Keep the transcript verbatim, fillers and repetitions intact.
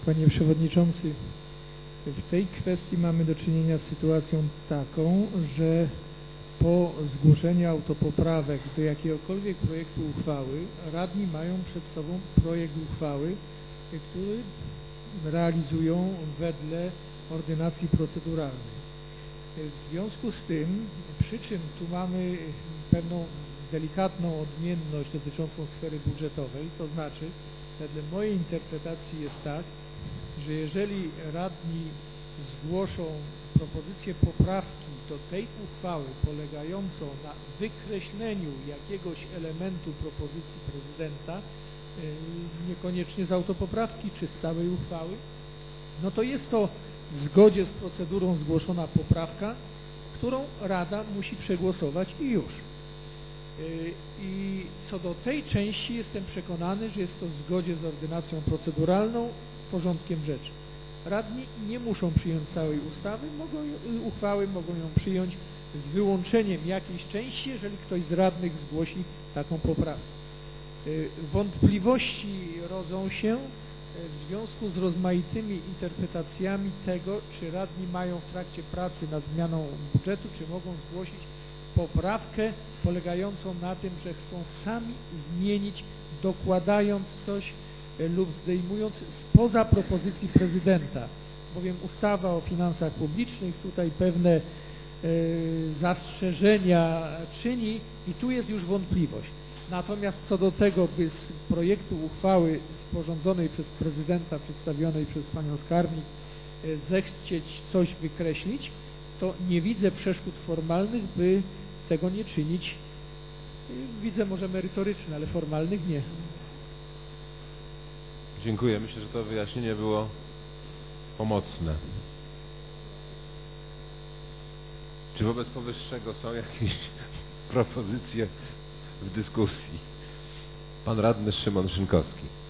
Panie Przewodniczący, w tej kwestii mamy do czynienia z sytuacją taką, że po zgłoszeniu autopoprawek do jakiegokolwiek projektu uchwały radni mają przed sobą projekt uchwały, który realizują wedle ordynacji proceduralnej. W związku z tym, przy czym tu mamy pewną delikatną odmienność dotyczącą sfery budżetowej, to znaczy wedle mojej interpretacji jest tak, że jeżeli radni zgłoszą propozycję poprawki do tej uchwały polegającą na wykreśleniu jakiegoś elementu propozycji prezydenta, niekoniecznie z autopoprawki czy z całej uchwały, no to jest to w zgodzie z procedurą zgłoszona poprawka, którą Rada musi przegłosować i już. I co do tej części jestem przekonany, że jest to w zgodzie z ordynacją proceduralną, porządkiem rzeczy. Radni nie muszą przyjąć całej ustawy, mogą, uchwały mogą ją przyjąć z wyłączeniem jakiejś części, jeżeli ktoś z radnych zgłosi taką poprawkę. Wątpliwości rodzą się w związku z rozmaitymi interpretacjami tego, czy radni mają w trakcie pracy nad zmianą budżetu, czy mogą zgłosić poprawkę polegającą na tym, że chcą sami zmienić, dokładając coś lub zdejmując spoza propozycji prezydenta, bowiem ustawa o finansach publicznych tutaj pewne e, zastrzeżenia czyni i tu jest już wątpliwość. Natomiast co do tego, by z projektu uchwały sporządzonej przez prezydenta, przedstawionej przez panią skarbnik, e, zechcieć coś wykreślić, to nie widzę przeszkód formalnych, by tego nie czynić. Widzę może merytoryczne, ale formalnych nie. Dziękuję. Myślę, że to wyjaśnienie było pomocne. Czy wobec powyższego są jakieś propozycje w dyskusji? Pan radny Szymon Szynkowski.